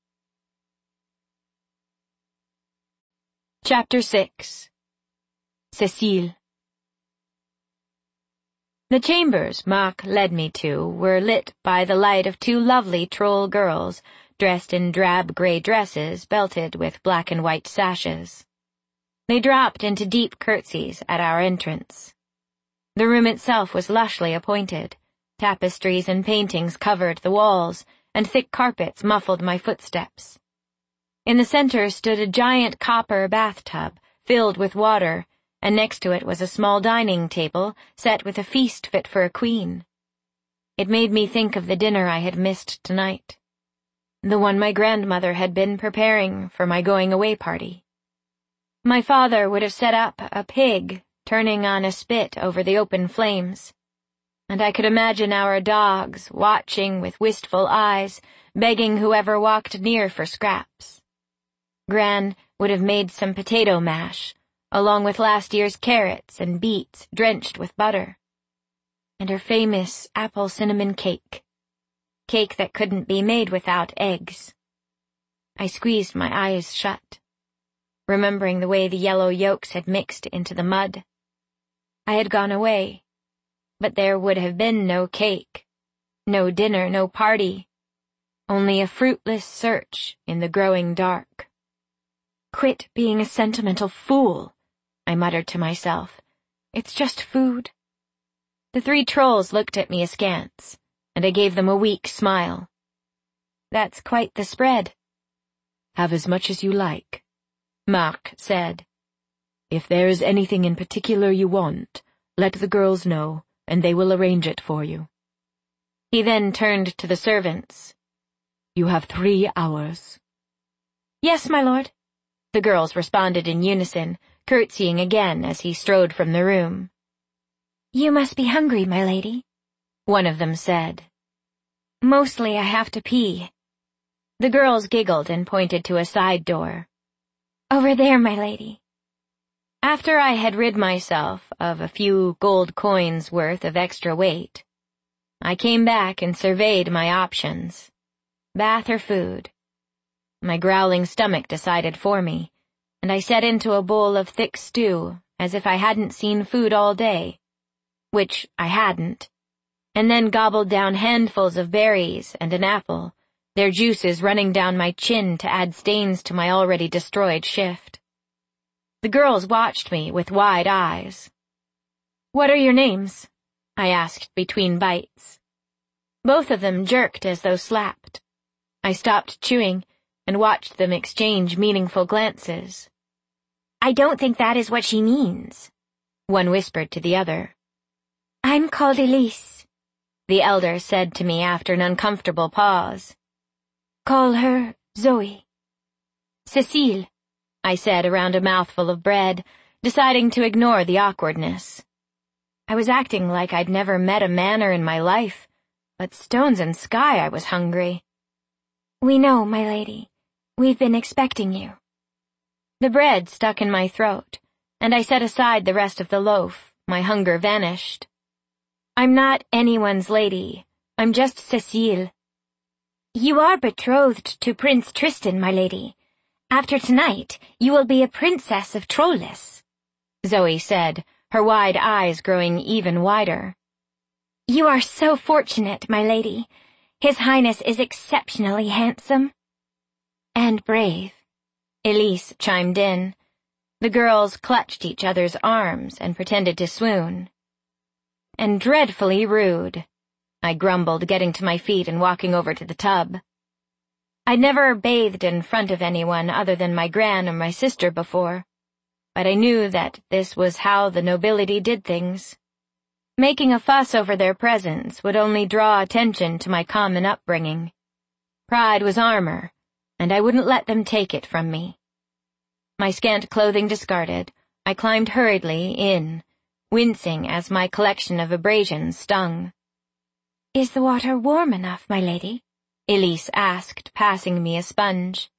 S1: Chapter 6. Cécile. The chambers Marc led me to were lit by the light of two lovely troll girls, dressed in drab gray dresses belted with black and white sashes. They dropped into deep curtsies at our entrance. The room itself was lushly appointed. Tapestries and paintings covered the walls, and thick carpets muffled my footsteps. In the center stood a giant copper bathtub filled with water, and next to it was a small dining table set with a feast fit for a queen. It made me think of the dinner I had missed tonight. the one my grandmother had been preparing for my going-away party. My father would have set up a pig turning on a spit over the open flames, and I could imagine our dogs watching with wistful eyes, begging whoever walked near for scraps. Gran would have made some potato mash, along with last year's carrots and beets drenched with butter, and her famous apple cinnamon cake that couldn't be made without eggs. I squeezed my eyes shut, remembering the way the yellow yolks had mixed into the mud. I had gone away, but there would have been no cake, no dinner, no party, only a fruitless search in the growing dark. Quit being a sentimental fool, I muttered to myself. It's just food. The 3 trolls looked at me askance, and I gave them a weak smile. That's quite the spread.
S2: Have as much as you like, Mark said. If there is anything in particular you want, let the girls know, and they will arrange it for you.
S1: He then turned to the servants.
S2: You have 3 hours.
S1: Yes, my lord, the girls responded in unison, curtsying again as he strode from the room. You must be hungry, my lady, one of them said. Mostly I have to pee. The girls giggled and pointed to a side door. Over there, my lady. After I had rid myself of a few gold coins worth of extra weight, I came back and surveyed my options. Bath or food? My growling stomach decided for me, and I set into a bowl of thick stew as if I hadn't seen food all day, which I hadn't, and then gobbled down handfuls of berries and an apple, their juices running down my chin to add stains to my already destroyed shift. The girls watched me with wide eyes. What are your names? I asked between bites. Both of them jerked as though slapped. I stopped chewing and watched them exchange meaningful glances. I don't think that is what she means, one whispered to the other. I'm called Elise, the elder said to me after an uncomfortable pause. Call her Zoe. Cécile, I said around a mouthful of bread, deciding to ignore the awkwardness. I was acting like I'd never met a manor in my life, but stones and sky I was hungry. We know, my lady. We've been expecting you. The bread stuck in my throat, and I set aside the rest of the loaf. My hunger vanished. I'm not anyone's lady. I'm just Cécile. You are betrothed to Prince Tristan, my lady. After tonight, you will be a princess of Trollis, Zoe said, her wide eyes growing even wider. You are so fortunate, my lady. His Highness is exceptionally handsome. And brave, Elise chimed in. The girls clutched each other's arms and pretended to swoon. And dreadfully rude, I grumbled, getting to my feet and walking over to the tub. I'd never bathed in front of anyone other than my gran or my sister before, but I knew that this was how the nobility did things. Making a fuss over their presence would only draw attention to my common upbringing. Pride was armor, and I wouldn't let them take it from me. My scant clothing discarded, I climbed hurriedly in, wincing as my collection of abrasions stung. Is the water warm enough, my lady? Elise asked, passing me a sponge.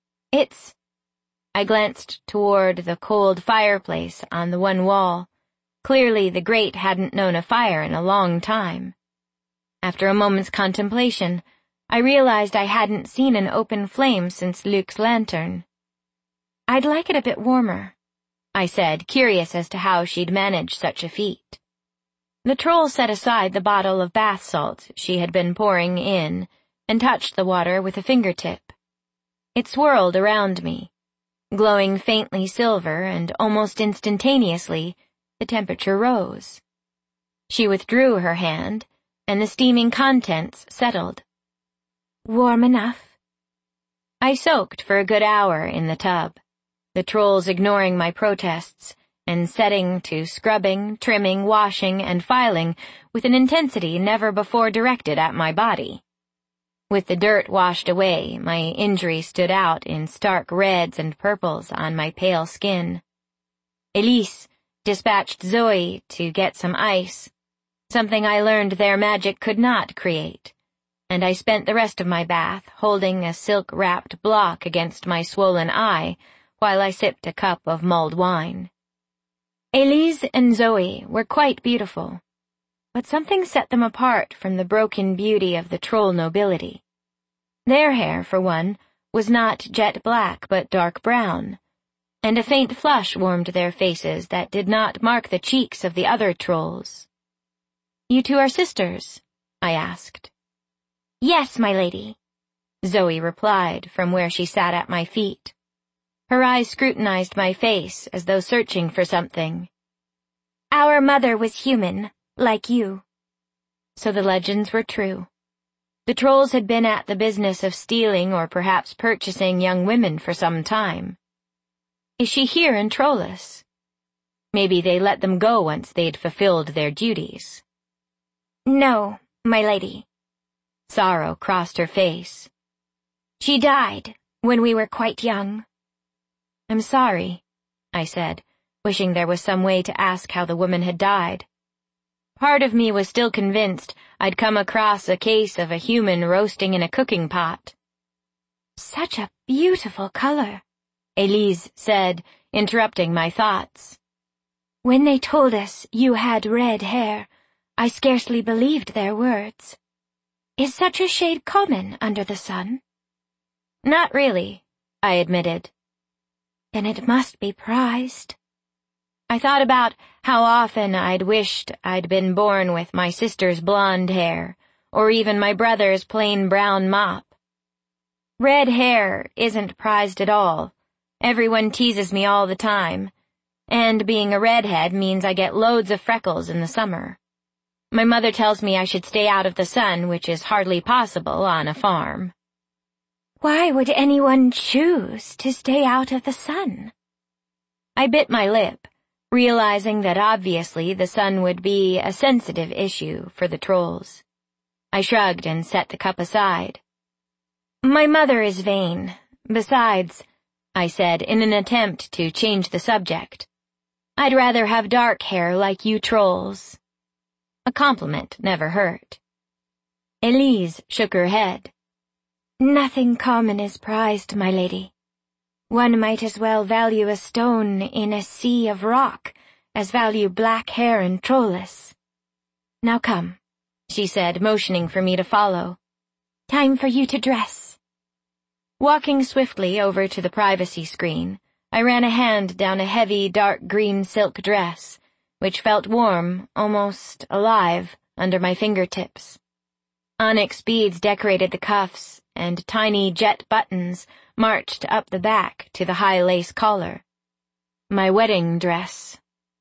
S1: I glanced toward the cold fireplace on the one wall. Clearly the grate hadn't known a fire in a long time. After a moment's contemplation, I realized I hadn't seen an open flame since Luc's lantern. I'd like it a bit warmer, I said, curious as to how she'd managed such a feat. The troll set aside the bottle of bath salt she had been pouring in and touched the water with a fingertip. It swirled around me, glowing faintly silver, and almost instantaneously the temperature rose. She withdrew her hand, and the steaming contents settled. Warm enough? I soaked for a good hour in the tub, the trolls ignoring my protests and setting to scrubbing, trimming, washing, and filing with an intensity never before directed at my body. With the dirt washed away, my injury stood out in stark reds and purples on my pale skin. Elise dispatched Zoe to get some ice, something I learned their magic could not create, and I spent the rest of my bath holding a silk-wrapped block against my swollen eye while I sipped a cup of mulled wine. Elise and Zoe were quite beautiful, but something set them apart from the broken beauty of the troll nobility. Their hair, for one, was not jet black but dark brown, and a faint flush warmed their faces that did not mark the cheeks of the other trolls. "You two are sisters?" I asked. "Yes, my lady," Zoe replied from where she sat at my feet. Her eyes scrutinized my face as though searching for something. "Our mother was human, like you." So the legends were true. The trolls had been at the business of stealing or perhaps purchasing young women for some time. "Is she here in Trollus?" Maybe they let them go once they'd fulfilled their duties. "No, my lady." Sorrow crossed her face. "She died when we were quite young." "I'm sorry," I said, wishing there was some way to ask how the woman had died. Part of me was still convinced I'd come across a case of a human roasting in a cooking pot. "Such a beautiful color," Elise said, interrupting my thoughts. "When they told us you had red hair, I scarcely believed their words. Is such a shade common under the sun?" "Not really," I admitted. "Then it must be prized." I thought about how often I'd wished I'd been born with my sister's blonde hair, or even my brother's plain brown mop. Red hair isn't prized at all. Everyone teases me all the time, and being a redhead means I get loads of freckles in the summer. My mother tells me I should stay out of the sun, which is hardly possible on a farm. "Why would anyone choose to stay out of the sun?" I bit my lip, realizing that obviously the sun would be a sensitive issue for the trolls. I shrugged and set the cup aside. "My mother is vain. Besides," I said in an attempt to change the subject, "I'd rather have dark hair like you trolls." A compliment never hurt. Elise shook her head. "Nothing common is prized, my lady. One might as well value a stone in a sea of rock as value black hair in Trollus. Now come," she said, motioning for me to follow. "Time for you to dress." Walking swiftly over to the privacy screen, I ran a hand down a heavy dark green silk dress, which felt warm, almost alive, under my fingertips. Onyx beads decorated the cuffs, and tiny jet buttons marched up the back to the high lace collar. My wedding dress.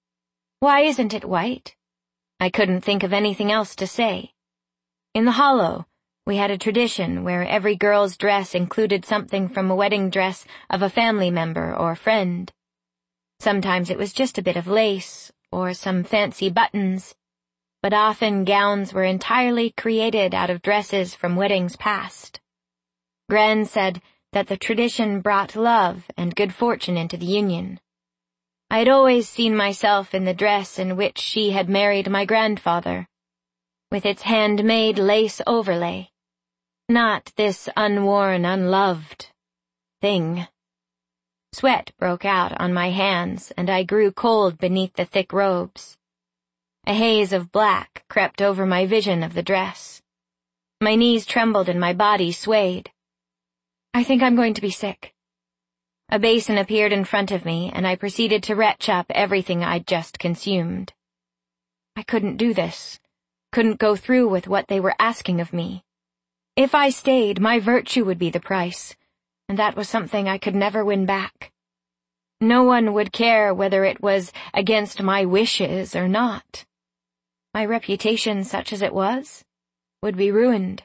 S1: Why isn't it white? I couldn't think of anything else to say. In the Hollow, we had a tradition where every girl's dress included something from a wedding dress of a family member or friend. Sometimes it was just a bit of lace, or some fancy buttons, but often gowns were entirely created out of dresses from weddings past. Gran said that the tradition brought love and good fortune into the union. I had always seen myself in the dress in which she had married my grandfather, with its handmade lace overlay. Not this unworn, unloved thing. Sweat broke out on my hands, and I grew cold beneath the thick robes. A haze of black crept over my vision of the dress. My knees trembled and my body swayed. "I think I'm going to be sick." A basin appeared in front of me, and I proceeded to retch up everything I'd just consumed. I couldn't do this. Couldn't go through with what they were asking of me. If I stayed, my virtue would be the price, and that was something I could never win back. No one would care whether it was against my wishes or not. My reputation, such as it was, would be ruined.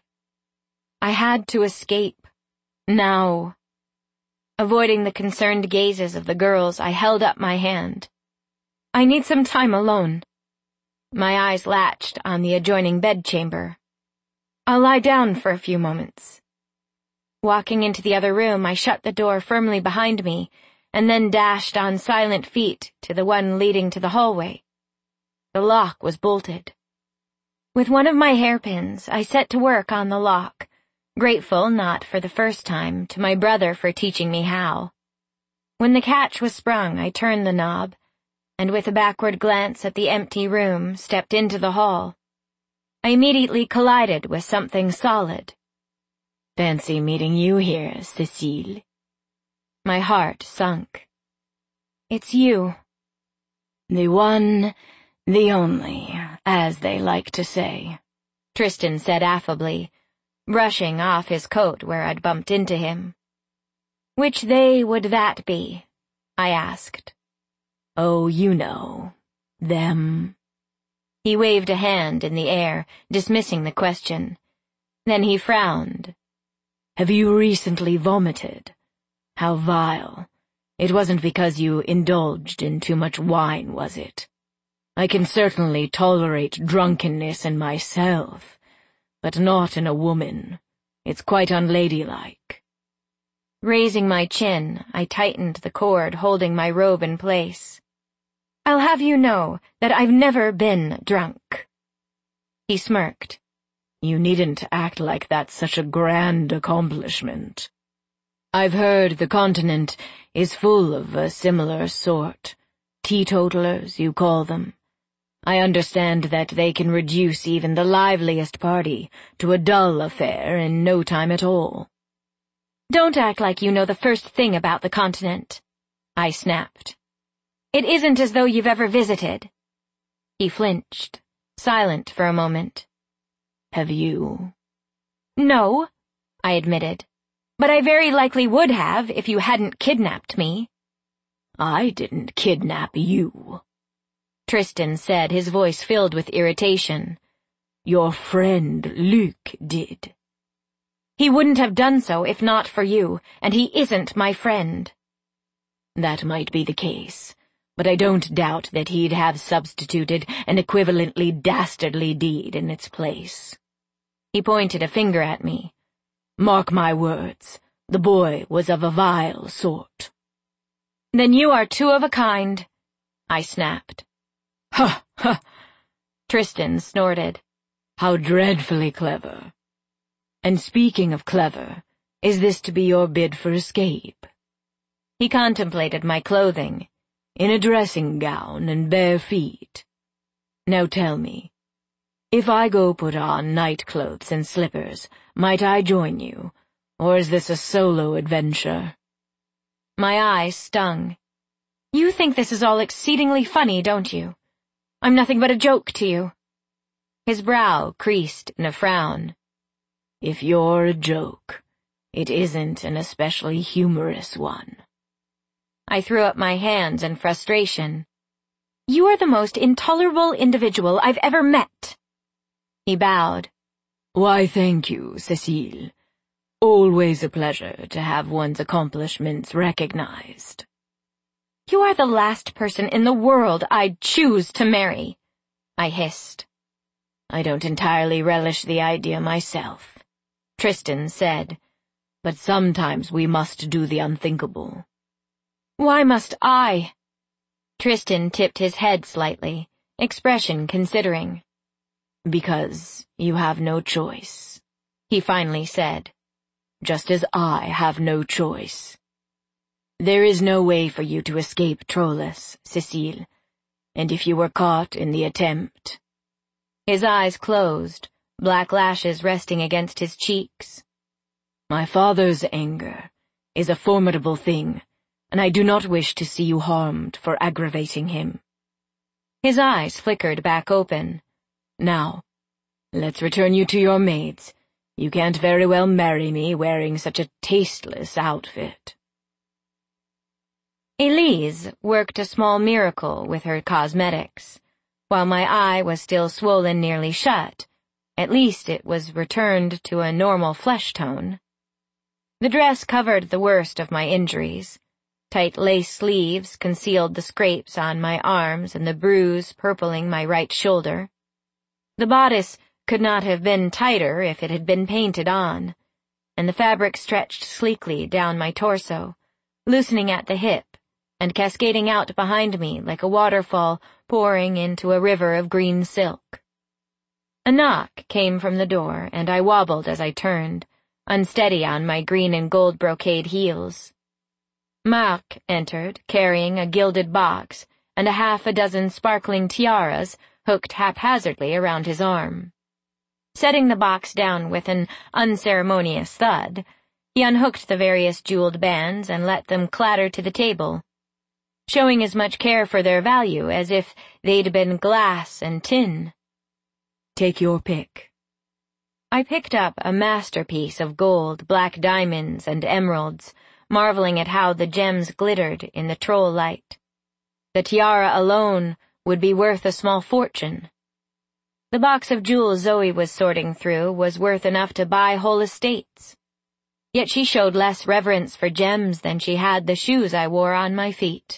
S1: I had to escape. Now. Avoiding the concerned gazes of the girls, I held up my hand. "I need some time alone." My eyes latched on the adjoining bedchamber. I'll lie down for a few moments. Walking into the other room, I shut the door firmly behind me and then dashed on silent feet to the one leading to the hallway. The lock was bolted. With one of my hairpins, I set to work on the lock, grateful not for the first time to my brother for teaching me how. When the catch was sprung, I turned the knob, and with a backward glance at the empty room, stepped into the hall. I immediately collided with something solid.
S2: Fancy meeting you here, Cécile.
S1: My heart sunk. It's you.
S2: The one, the only, as they like to say,
S1: Tristan said affably, brushing off his coat where I'd bumped into him. Which they would that be? I asked.
S2: Oh, you know, them.
S1: He waved a hand in the air, dismissing the question. Then he frowned.
S2: Have you recently vomited? How vile. It wasn't because you indulged in too much wine, was it? I can certainly tolerate drunkenness in myself, but not in a woman. It's quite unladylike.
S1: Raising my chin, I tightened the cord holding my robe in place. I'll have you know that I've never been drunk. He smirked.
S2: You needn't act like that's such a grand accomplishment. I've heard the continent is full of a similar sort. Teetotalers, you call them. I understand that they can reduce even the liveliest party to a dull affair in no time at all.
S1: Don't act like you know the first thing about the continent, I snapped. It isn't as though you've ever visited. He flinched, silent for a moment.
S2: Have you?
S1: No, I admitted, but I very likely would have if you hadn't kidnapped me.
S2: I didn't kidnap you,
S1: Tristan said, his voice filled with irritation.
S2: Your friend Luc did.
S1: He wouldn't have done so if not for you, and he isn't my friend.
S2: That might be the case, but I don't doubt that he'd have substituted an equivalently dastardly deed in its place.
S1: He pointed a finger at me.
S2: Mark my words, the boy was of a vile sort.
S1: Then you are two of a kind, I snapped.
S2: Ha, ha!
S1: Tristan snorted.
S2: How dreadfully clever. And speaking of clever, is this to be your bid for escape?
S1: He contemplated my clothing.
S2: In a dressing gown and bare feet. Now tell me, if I go put on night clothes and slippers, might I join you, or is this a solo adventure?
S1: My eyes stung. You think this is all exceedingly funny, don't you? I'm nothing but a joke to you. His brow creased in a frown.
S2: If you're a joke, it isn't an especially humorous one.
S1: I threw up my hands in frustration. You are the most intolerable individual I've ever met. He bowed.
S2: Why, thank you, Cécile. Always a pleasure to have one's accomplishments recognized.
S1: You are the last person in the world I'd choose to marry, I hissed.
S2: I don't entirely relish the idea myself, Tristan said, but sometimes we must do the unthinkable.
S1: Why must I? Tristan tipped his head slightly, expression considering.
S2: Because you have no choice, he finally said, just as I have no choice. There is no way for you to escape Trollus, Cécile, and if you were caught in the attempt...
S1: His eyes closed, black lashes resting against his cheeks.
S2: My father's anger is a formidable thing, and I do not wish to see you harmed for aggravating him.
S1: His eyes flickered back open.
S2: Now, let's return you to your maids. You can't very well marry me wearing such a tasteless outfit.
S1: Elise worked a small miracle with her cosmetics. While my eye was still swollen nearly shut, at least it was returned to a normal flesh tone. The dress covered the worst of my injuries. Tight lace sleeves concealed the scrapes on my arms and the bruise purpling my right shoulder. The bodice could not have been tighter if it had been painted on, and the fabric stretched sleekly down my torso, loosening at the hip and cascading out behind me like a waterfall pouring into a river of green silk. A knock came from the door, and I wobbled as I turned, unsteady on my green and gold brocade heels. Marc entered, carrying a gilded box and half a dozen sparkling tiaras hooked haphazardly around his arm. Setting the box down with an unceremonious thud, he unhooked the various jeweled bands and let them clatter to the table, showing as much care for their value as if they'd been glass and tin.
S2: Take your pick.
S1: I picked up a masterpiece of gold, black diamonds, and emeralds, marveling at how the gems glittered in the troll light. The tiara alone would be worth a small fortune. The box of jewels Zoe was sorting through was worth enough to buy whole estates. Yet she showed less reverence for gems than she had the shoes I wore on my feet.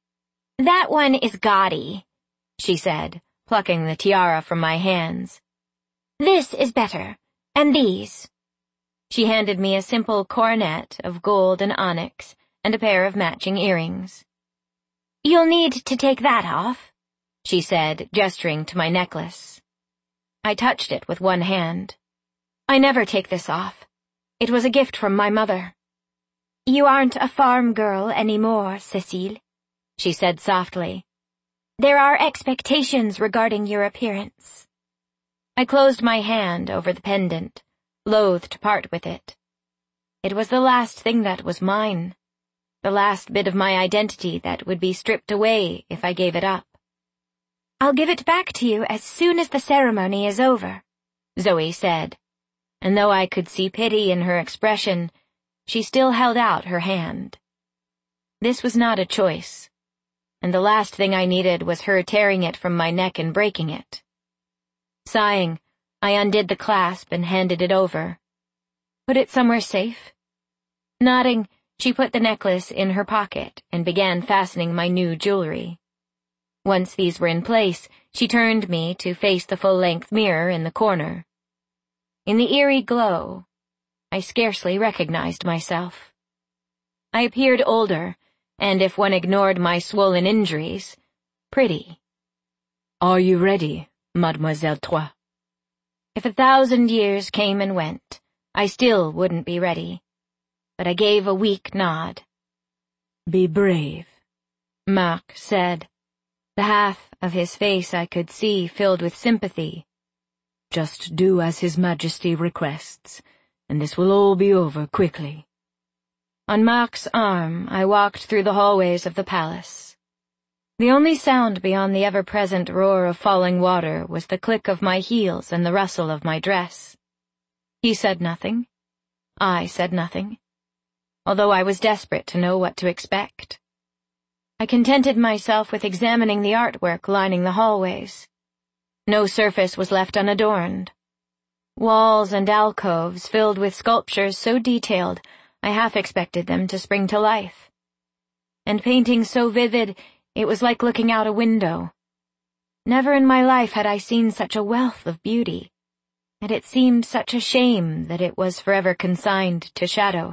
S1: "That one is gaudy," she said, plucking the tiara from my hands. "This is better, and these." She handed me a simple coronet of gold and onyx and a pair of matching earrings. "You'll need to take that off," she said, gesturing to my necklace. I touched it with one hand. "I never take this off. It was a gift from my mother." "You aren't a farm girl anymore, Cécile," she said softly. "There are expectations regarding your appearance." I closed my hand over the pendant, loath to part with it. It was the last thing that was mine, the last bit of my identity that would be stripped away if I gave it up. "I'll give it back to you as soon as the ceremony is over," Zoe said, and though I could see pity in her expression, she still held out her hand. This was not a choice, and the last thing I needed was her tearing it from my neck and breaking it. Sighing, I undid the clasp and handed it over. "Put it somewhere safe?" Nodding, she put the necklace in her pocket and began fastening my new jewelry. Once these were in place, she turned me to face the full-length mirror in the corner. In the eerie glow, I scarcely recognized myself. I appeared older, and if one ignored my swollen injuries, pretty.
S2: "Are you ready, Mademoiselle Trois?"
S1: If 1,000 years came and went, I still wouldn't be ready, but I gave a weak nod.
S2: "Be brave,"
S1: Marc said. The half of his face I could see filled with sympathy.
S2: "Just do as His Majesty requests, and this will all be over quickly."
S1: On Marc's arm, I walked through the hallways of the palace. The only sound beyond the ever-present roar of falling water was the click of my heels and the rustle of my dress. He said nothing. I said nothing, although I was desperate to know what to expect. I contented myself with examining the artwork lining the hallways. No surface was left unadorned. Walls and alcoves filled with sculptures so detailed I half expected them to spring to life. And painting so vivid it was like looking out a window. Never in my life had I seen such a wealth of beauty, and it seemed such a shame that it was forever consigned to shadow.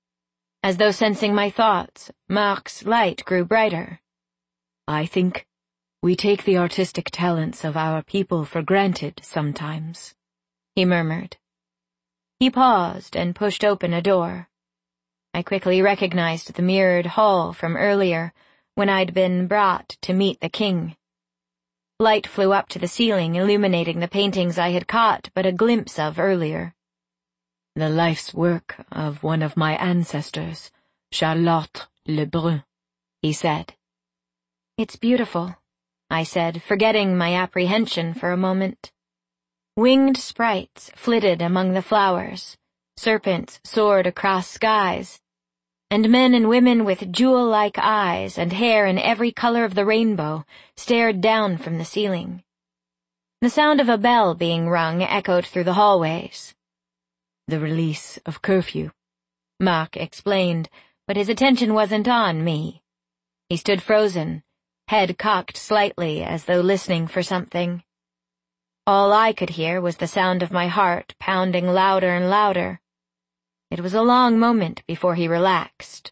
S1: As though sensing my thoughts, Marc's light grew brighter.
S2: "I think we take the artistic talents of our people for granted sometimes,"
S1: he murmured. He paused and pushed open a door. I quickly recognized the mirrored hall from earlier, when I'd been brought to meet the king. Light flew up to the ceiling, illuminating the paintings I had caught but a glimpse of earlier.
S2: "The life's work of one of my ancestors, Charlotte Le Brun," he said.
S1: "It's beautiful," I said, forgetting my apprehension for a moment. Winged sprites flitted among the flowers, serpents soared across skies, and men and women with jewel-like eyes and hair in every color of the rainbow stared down from the ceiling. The sound of a bell being rung echoed through the hallways.
S2: "The release of curfew,"
S1: Marc explained, but his attention wasn't on me. He stood frozen, head cocked slightly as though listening for something. All I could hear was the sound of my heart pounding louder and louder. It was a long moment before he relaxed.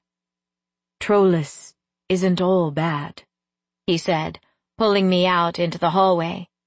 S2: "Trollus isn't all bad,"
S1: he said, pulling me out into the hallway.